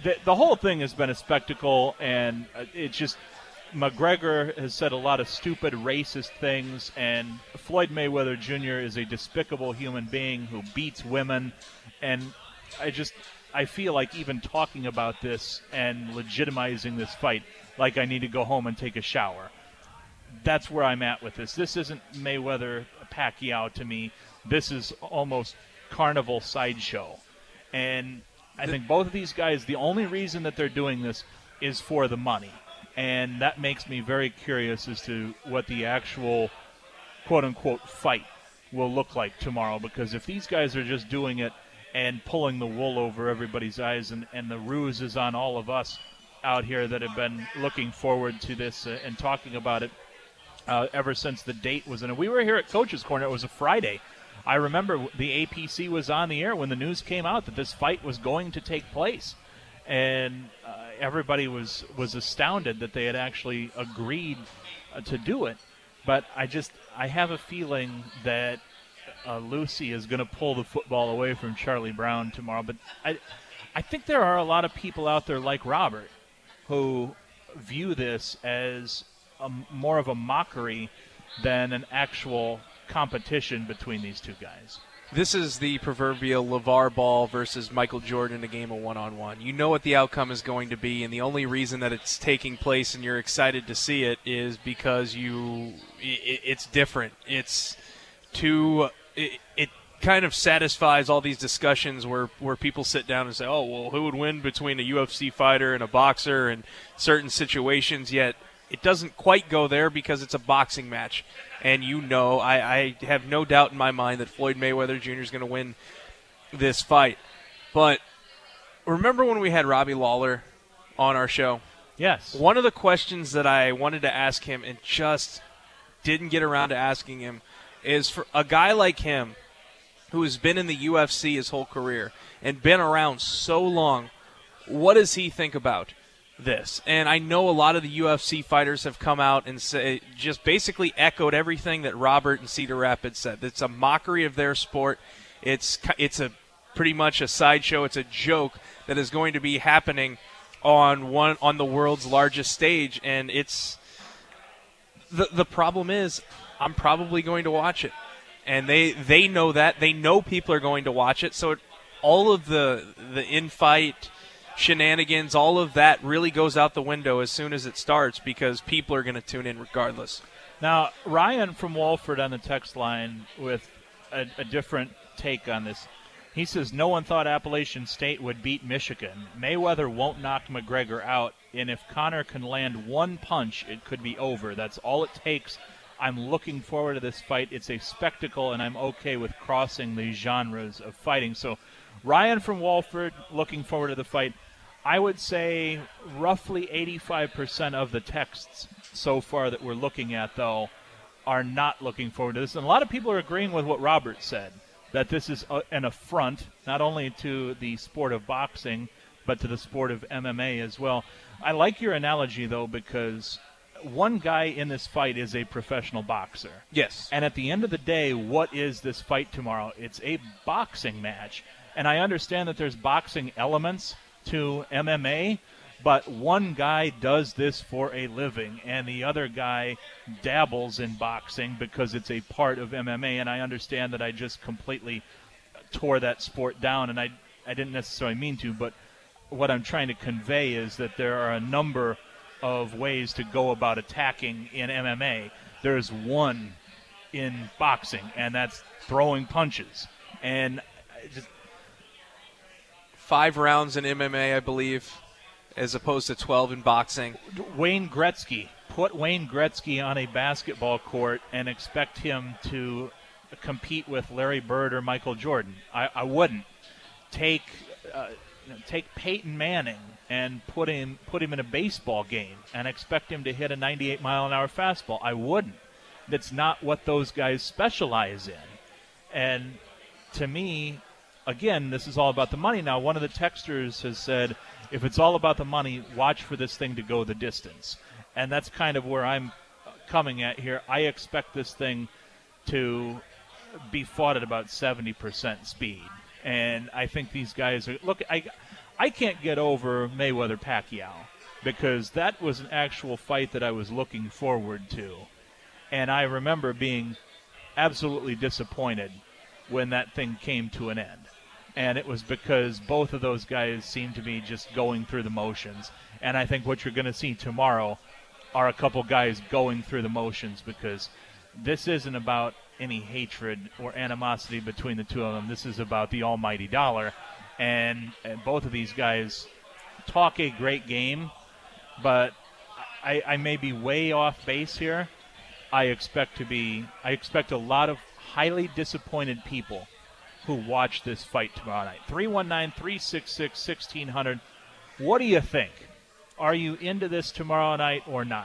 the whole thing has been a spectacle, and it's just McGregor has said a lot of stupid, racist things, and Floyd Mayweather Jr. is a despicable human being who beats women, and I feel like even talking about this and legitimizing this fight, like I need to go home and take a shower. That's where I'm at with this. This isn't Mayweather-Pacquiao to me. This is almost carnival sideshow. And I think both of these guys, the only reason that they're doing this is for the money. And that makes me very curious as to what the actual quote-unquote fight will look like tomorrow. Because if these guys are just doing it and pulling the wool over everybody's eyes, and the ruse is on all of us out here that have been looking forward to this and talking about it ever since the date was in it. We were here at Coach's Corner. It was a Friday. I remember the APC was on the air when the news came out that this fight was going to take place. And everybody was astounded that they had actually agreed to do it. But I have a feeling that Lucy is going to pull the football away from Charlie Brown tomorrow. But I think there are a lot of people out there like Robert who view this as more of a mockery than an actual competition between these two guys. This is the proverbial LeVar Ball versus Michael Jordan in a game of one-on-one. You know what the outcome is going to be, and the only reason that it's taking place and you're excited to see it is because it's different. It kind of satisfies all these discussions where people sit down and say, oh, well, who would win between a UFC fighter and a boxer in certain situations, yet it doesn't quite go there because it's a boxing match. And I have no doubt in my mind that Floyd Mayweather Jr. is going to win this fight. But remember when we had Robbie Lawler on our show? Yes. One of the questions that I wanted to ask him and just didn't get around to asking him is, for a guy like him who has been in the UFC his whole career and been around so long, what does he think about this? And I know a lot of the UFC fighters have come out and just basically echoed everything that Robert and Cedar Rapids said. It's a mockery of their sport. It's a pretty much a sideshow. It's a joke that is going to be happening on the world's largest stage, and it's the problem is I'm probably going to watch it, and they know that. They know people are going to watch it, so all of the in-fight shenanigans, all of that really goes out the window as soon as it starts because people are going to tune in regardless. Now, Ryan from Walford on the text line with a different take on this. He says, no one thought Appalachian State would beat Michigan. Mayweather won't knock McGregor out, and if Conor can land one punch, it could be over. That's all it takes. I'm looking forward to this fight. It's a spectacle, and I'm okay with crossing the genres of fighting. So Ryan from Walford, looking forward to the fight. I would say roughly 85% of the texts so far that we're looking at, though, are not looking forward to this. And a lot of people are agreeing with what Robert said, that this is an affront not only to the sport of boxing, but to the sport of MMA as well. I like your analogy, though, because one guy in this fight is a professional boxer. Yes. And at the end of the day, what is this fight tomorrow? It's a boxing match. And I understand that there's boxing elements to MMA, but one guy does this for a living, and the other guy dabbles in boxing because it's a part of MMA, and I understand that I just completely tore that sport down, and I didn't necessarily mean to, but what I'm trying to convey is that there are a number of ways to go about attacking in MMA. There's one in boxing, and that's throwing punches. And just 5 rounds in MMA, I believe, as opposed to 12 in boxing. Wayne Gretzky. Put Wayne Gretzky on a basketball court and expect him to compete with Larry Bird or Michael Jordan. I wouldn't. Take Peyton Manning and put him in a baseball game and expect him to hit a 98-mile-an-hour fastball. I wouldn't. That's not what those guys specialize in. And to me, again, this is all about the money. Now, one of the texters has said, if it's all about the money, watch for this thing to go the distance. And that's kind of where I'm coming at here. I expect this thing to be fought at about 70% speed. And I think these guys are – look, I I can't get over Mayweather-Pacquiao because that was an actual fight that I was looking forward to. And I remember being absolutely disappointed when that thing came to an end. And it was because both of those guys seemed to be just going through the motions. And I think what you're going to see tomorrow are a couple guys going through the motions, because this isn't about any hatred or animosity between the two of them. This is about the almighty dollar. And both of these guys talk a great game, but I may be way off base here. I expect a lot of highly disappointed people who watch this fight tomorrow night. 319-366-1600. What do you think? Are you into this tomorrow night or not?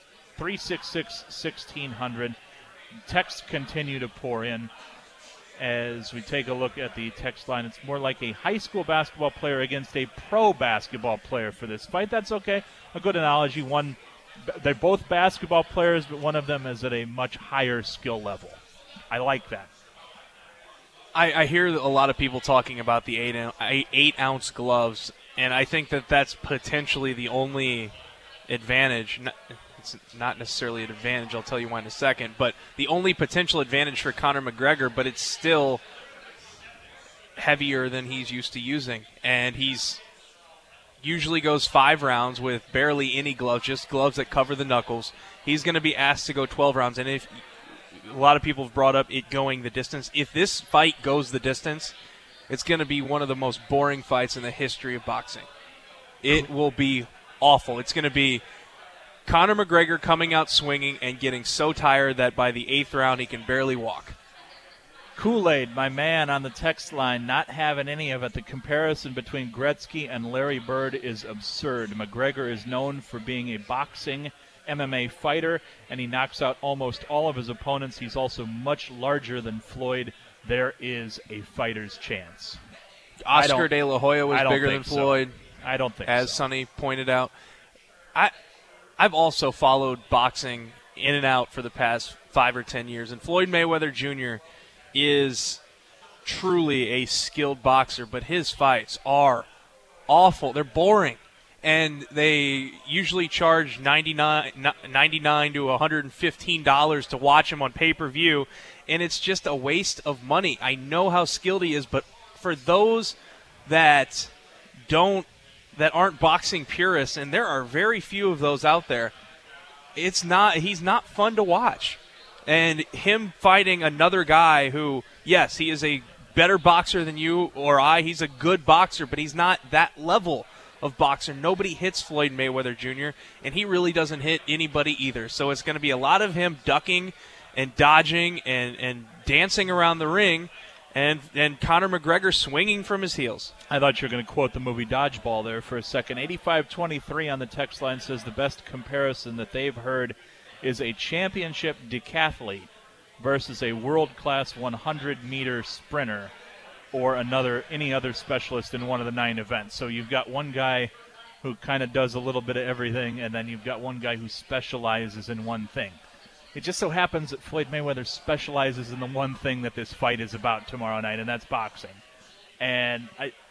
366-1600. Texts continue to pour in as we take a look at the text line. It's more like a high school basketball player against a pro basketball player for this fight. That's okay. A good analogy. They're both basketball players, but one of them is at a much higher skill level. I like that. I hear a lot of people talking about the 8-ounce gloves, and I think that that's potentially the only advantage. It's not necessarily an advantage, I'll tell you why in a second, but the only potential advantage for Conor McGregor, but it's still heavier than he's used to using. And he's usually goes 5 rounds with barely any gloves, just gloves that cover the knuckles. He's going to be asked to go 12 rounds, and if a lot of people have brought up it going the distance. If this fight goes the distance, it's going to be one of the most boring fights in the history of boxing. It will be awful. It's going to be Conor McGregor coming out swinging and getting so tired that by the 8th round he can barely walk. Kool-Aid, my man on the text line, not having any of it. The comparison between Gretzky and Larry Bird is absurd. McGregor is known for being a boxing MMA fighter, and he knocks out almost all of his opponents. He's also much larger than Floyd. There is a fighter's chance. Oscar De La Hoya was bigger than Floyd. I don't think as Sonny pointed out. I've also followed boxing in and out for the past 5 or 10 years, and Floyd Mayweather Jr. is truly a skilled boxer, but his fights are awful. They're boring. And they usually charge $99 to $115 to watch him on pay-per-view, and it's just a waste of money. I know how skilled he is, but for those that aren't boxing purists, and there are very few of those out there, he's not fun to watch. And him fighting another guy who, yes, he is a better boxer than you or I. He's a good boxer, but he's not that level of boxer. Nobody hits Floyd Mayweather Jr., and he really doesn't hit anybody either. So it's going to be a lot of him ducking and dodging and dancing around the ring, and Conor McGregor swinging from his heels. I thought you were going to quote the movie Dodgeball there for a second. 8523 on the text line says the best comparison that they've heard is a championship decathlete versus a world-class 100-meter sprinter or any other specialist in one of the 9 events. So you've got one guy who kind of does a little bit of everything, and then you've got one guy who specializes in one thing. It just so happens that Floyd Mayweather specializes in the one thing that this fight is about tomorrow night, and that's boxing. And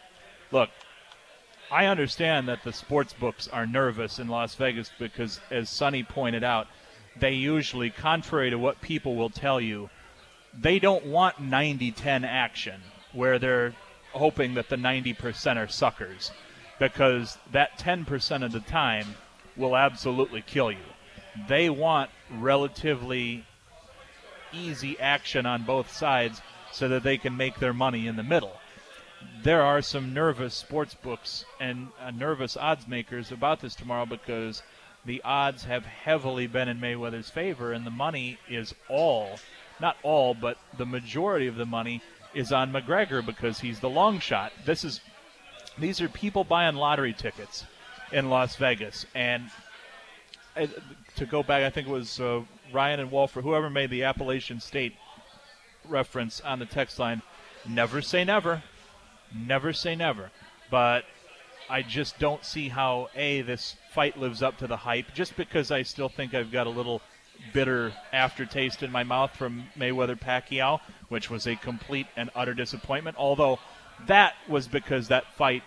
I understand that the sports books are nervous in Las Vegas because, as Sonny pointed out, they usually, contrary to what people will tell you, they don't want 90-10 action where they're hoping that the 90% are suckers, because that 10% of the time will absolutely kill you. They want relatively easy action on both sides so that they can make their money in the middle. There are some nervous sports books and nervous odds makers about this tomorrow because the odds have heavily been in Mayweather's favor, and the money is not all, but the majority of the money is on McGregor because he's the long shot. These are people buying lottery tickets in Las Vegas. And to go back, I think it was Ryan and Wolf, or whoever made the Appalachian State reference on the text line, never say never. Never say never. But I just don't see how, this fight lives up to the hype, just because I still think I've got a little bitter aftertaste in my mouth from Mayweather-Pacquiao, which was a complete and utter disappointment, although that was because that fight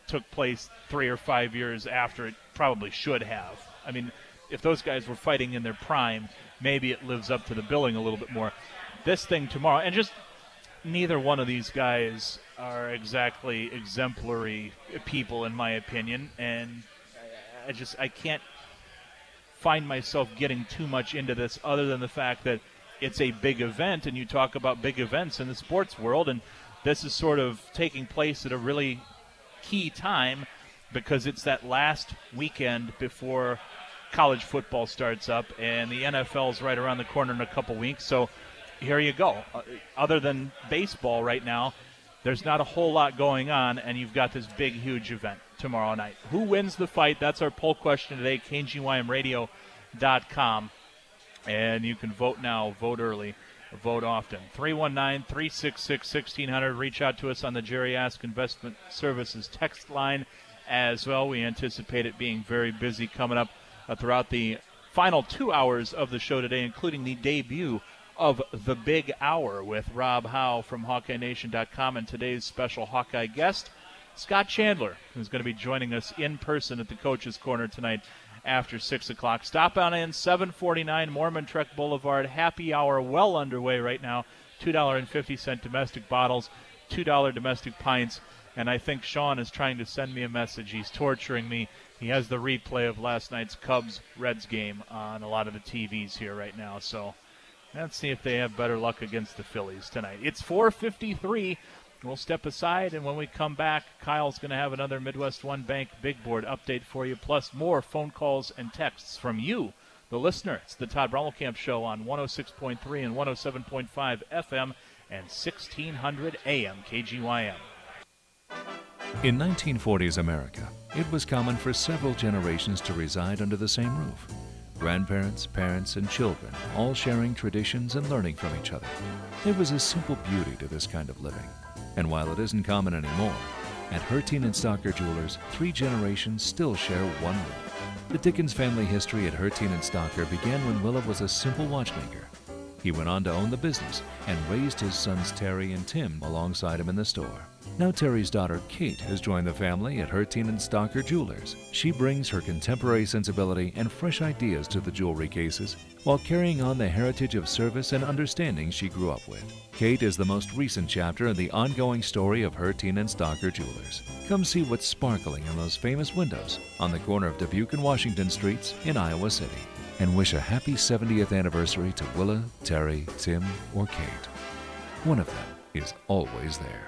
took place 3 or 5 years after it probably should have. I mean, if those guys were fighting in their prime, maybe it lives up to the billing a little bit more. This thing tomorrow, and just neither one of these guys are exactly exemplary people, in my opinion, and I can't find myself getting too much into this other than the fact that it's a big event, and you talk about big events in the sports world, and this is sort of taking place at a really key time because it's that last weekend before college football starts up, and the NFL's right around the corner in a couple weeks. So here you go. Other than baseball right now, there's not a whole lot going on, and you've got this big, huge event tomorrow night. Who wins the fight? That's our poll question today, KGYMradio.com. And you can vote now, vote early, vote often. 319-366-1600. Reach out to us on the Jerry Ask Investment Services text line as well. We anticipate it being very busy coming up throughout the final 2 hours of the show today, including the debut of The Big Hour with Rob Howe from HawkeyeNation.com and today's special Hawkeye guest, Scott Chandler, who's going to be joining us in person at the Coach's Corner tonight after 6 o'clock. Stop on in, 749 Mormon Trek Boulevard. Happy hour well underway right now. $2.50 domestic bottles, $2 domestic pints. And I think Sean is trying to send me a message. He's torturing me. He has the replay of last night's Cubs-Reds game on a lot of the TVs here right now. So let's see if they have better luck against the Phillies tonight. It's 4:53. We'll step aside, and when we come back, Kyle's going to have another Midwest One Bank Big Board update for you, plus more phone calls and texts from you, the listener. It's the Todd Brommelkamp Show on 106.3 and 107.5 FM and 1600 AM KGYM. In 1940s America, it was common for several generations to reside under the same roof. Grandparents, parents, and children all sharing traditions and learning from each other. There was a simple beauty to this kind of living. And while it isn't common anymore, at Hertine and Stocker Jewelers, 3 generations still share one roof. The Dickens family history at Hertine and Stocker began when Willa was a simple watchmaker. He went on to own the business and raised his sons Terry and Tim alongside him in the store. Now Terry's daughter Kate has joined the family at Hertine and Stocker Jewelers. She brings her contemporary sensibility and fresh ideas to the jewelry cases while carrying on the heritage of service and understanding she grew up with. Kate is the most recent chapter in the ongoing story of Hertine and Stocker Jewelers. Come see what's sparkling in those famous windows on the corner of Dubuque and Washington Streets in Iowa City. And wish a happy 70th anniversary to Willa, Terry, Tim, or Kate. One of them is always there.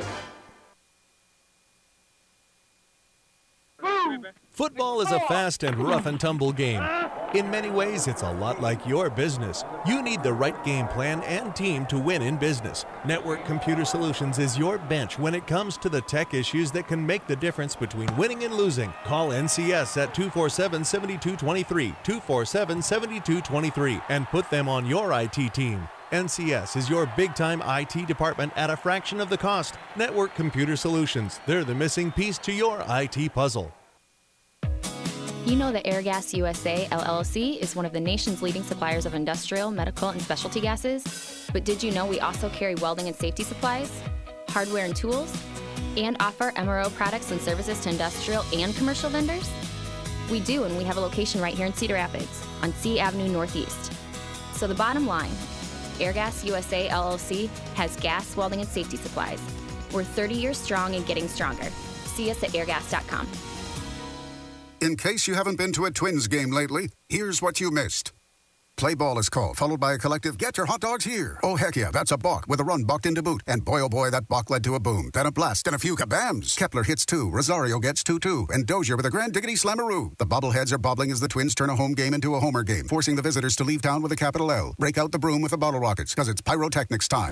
Football is a fast and rough and tumble game. In many ways, it's a lot like your business. You need the right game plan and team to win in business. Network Computer Solutions is your bench when it comes to the tech issues that can make the difference between winning and losing. Call NCS at 247-7223, 247-7223, and put them on your IT team. NCS is your big-time IT department at a fraction of the cost. Network Computer Solutions, they're the missing piece to your IT puzzle. You know that Airgas USA, LLC is one of the nation's leading suppliers of industrial, medical, and specialty gases. But did you know we also carry welding and safety supplies, hardware and tools, and offer MRO products and services to industrial and commercial vendors? We do, and we have a location right here in Cedar Rapids on C Avenue Northeast. So the bottom line, Airgas USA, LLC has gas, welding, and safety supplies. We're 30 years strong and getting stronger. See us at airgas.com. In case you haven't been to a Twins game lately, here's what you missed. Play ball is called, followed by a collective, get your hot dogs here. Oh, heck yeah, that's a balk with a run bucked into boot. And boy, oh boy, that balk led to a boom. Then a blast and a few kabams. Kepler hits 2, Rosario gets 2-2, and Dozier with a grand diggity slammeroo. The bobbleheads are bobbling as the Twins turn a home game into a homer game, forcing the visitors to leave town with a capital L. Break out the broom with the bottle rockets, because it's pyrotechnics time.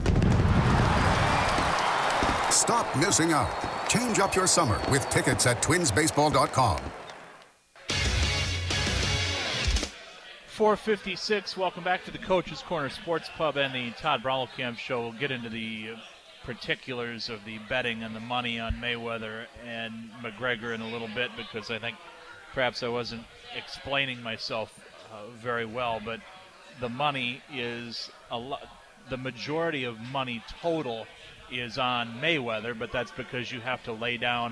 Stop missing out. Change up your summer with tickets at twinsbaseball.com. 4:56. Welcome back to the Coach's Corner Sports Pub and the Todd Brommelkamp Show. We'll get into the particulars of the betting and the money on Mayweather and McGregor in a little bit, because I think perhaps I wasn't explaining myself very well. But the money is the majority of money total is on Mayweather, but that's because you have to lay down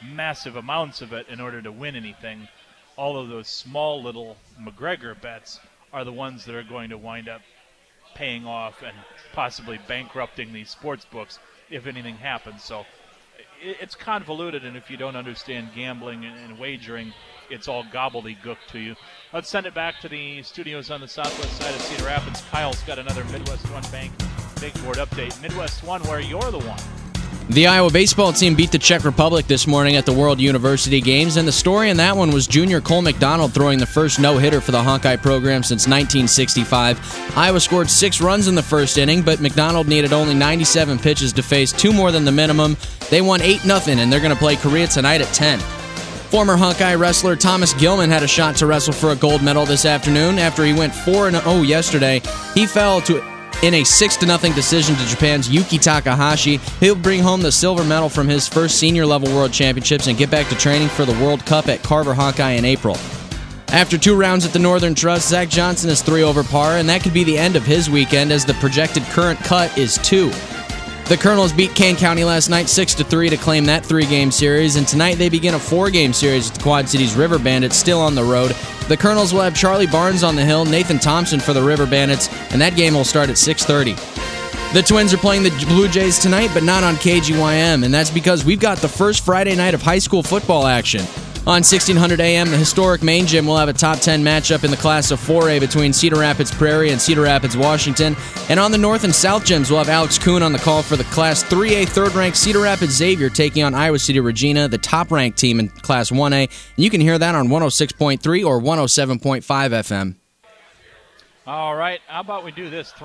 massive amounts of it in order to win anything. All of those small little McGregor bets are the ones that are going to wind up paying off and possibly bankrupting these sports books if anything happens. So it's convoluted, and if you don't understand gambling and wagering, it's all gobbledygook to you. Let's send it back to the studios on the southwest side of Cedar Rapids. Kyle's got another Midwest One Bank Big Board update. Midwest One, where you're the one. The Iowa baseball team beat the Czech Republic this morning at the World University Games, and the story in that one was junior Cole McDonald throwing the first no-hitter for the Hawkeye program since 1965. Iowa scored 6 runs in the first inning, but McDonald needed only 97 pitches to face 2 more than the minimum. They won 8-0, and they're going to play Korea tonight at 10. Former Hawkeye wrestler Thomas Gilman had a shot to wrestle for a gold medal this afternoon. After he went 4-0 yesterday, he fell in a 6-0 decision to Japan's Yuki Takahashi. He'll bring home the silver medal from his first senior-level World Championships and get back to training for the World Cup at Carver Hawkeye in April. After 2 rounds at the Northern Trust, Zach Johnson is 3 over par, and that could be the end of his weekend as the projected current cut is 2. The Colonels beat Kane County last night 6-3 to claim that 3-game series, and tonight they begin a 4-game series with the Quad Cities River Bandits still on the road. The Colonels will have Charlie Barnes on the hill, Nathan Thompson for the River Bandits, and that game will start at 6:30. The Twins are playing the Blue Jays tonight, but not on KGYM, and that's because we've got the first Friday night of high school football action. On 1600 AM, the historic main gym will have a top 10 matchup in the Class of 4A between Cedar Rapids Prairie and Cedar Rapids, Washington. And on the North and South gyms, we'll have Alex Kuhn on the call for the Class 3A third-ranked Cedar Rapids Xavier taking on Iowa City Regina, the top-ranked team in Class 1A. And you can hear that on 106.3 or 107.5 FM. All right, how about we do this?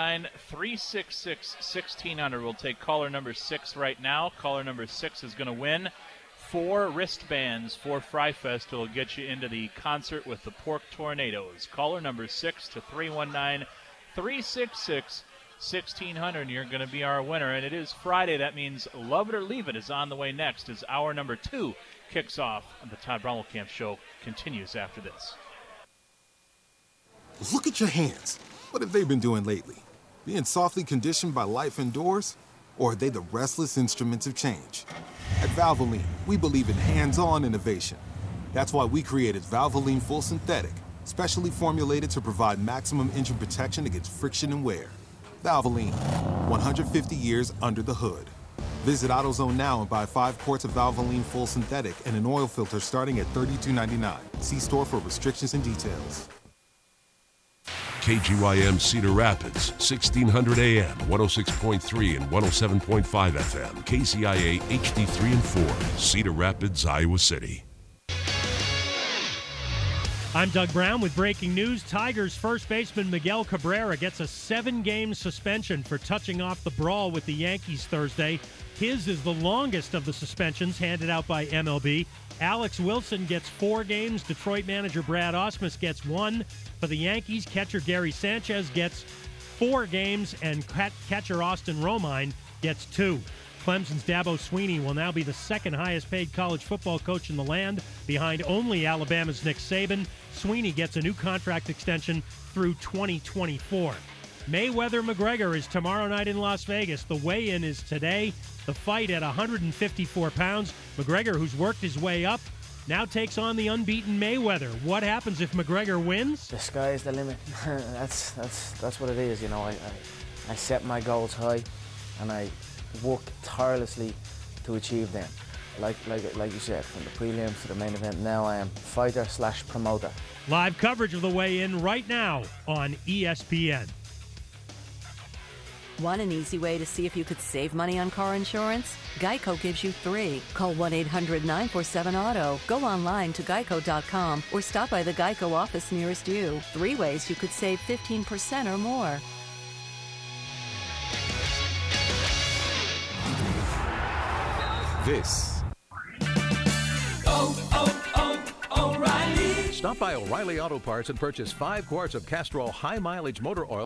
319-366-1600. We'll take caller number 6 right now. Caller number 6 is going to win 4 wristbands for Fry Fest. It'll get you into the concert with the Pork Tornadoes. Caller number 6 to 319-366-1600. You're going to be our winner, and it is Friday. That means Love It or Leave It is on the way next as hour number 2 kicks off. The Todd Brommelkamp Show continues after this. Look at your hands. What have they been doing lately? Being softly conditioned by life indoors? Or are they the restless instruments of change? At Valvoline, we believe in hands-on innovation. That's why we created Valvoline Full Synthetic, specially formulated to provide maximum engine protection against friction and wear. Valvoline, 150 years under the hood. Visit AutoZone now and buy 5 quarts of Valvoline Full Synthetic and an oil filter starting at $32.99. See store for restrictions and details. KGYM Cedar Rapids, 1600 AM, 106.3 and 107.5 FM. KCIA HD3 and 4, Cedar Rapids, Iowa City. I'm Doug Brown with breaking news. Tigers first baseman Miguel Cabrera gets a 7-game suspension for touching off the brawl with the Yankees Thursday. His is the longest of the suspensions handed out by MLB. Alex Wilson gets 4 games. Detroit manager Brad Ausmus gets 1. For the Yankees, catcher Gary Sanchez gets 4 games, and catcher Austin Romine gets 2. Clemson's Dabo Swinney will now be the second highest-paid college football coach in the land, behind only Alabama's Nick Saban. Swinney gets a new contract extension through 2024. Mayweather-McGregor is tomorrow night in Las Vegas. The weigh-in is today. The fight at 154 pounds. McGregor, who's worked his way up, now takes on the unbeaten Mayweather. What happens if McGregor wins? The sky is the limit. that's what it is. You know, I set my goals high, and I work tirelessly to achieve them. Like you said, from the prelims to the main event, now I am fighter/promoter. Live coverage of the weigh-in right now on ESPN. Want an easy way to see if you could save money on car insurance? Geico gives you 3. Call 1-800-947-AUTO. Go online to geico.com or stop by the Geico office nearest you. 3 ways you could save 15% or more. This. O'Reilly. Stop by O'Reilly Auto Parts and purchase 5 quarts of Castrol high-mileage motor oil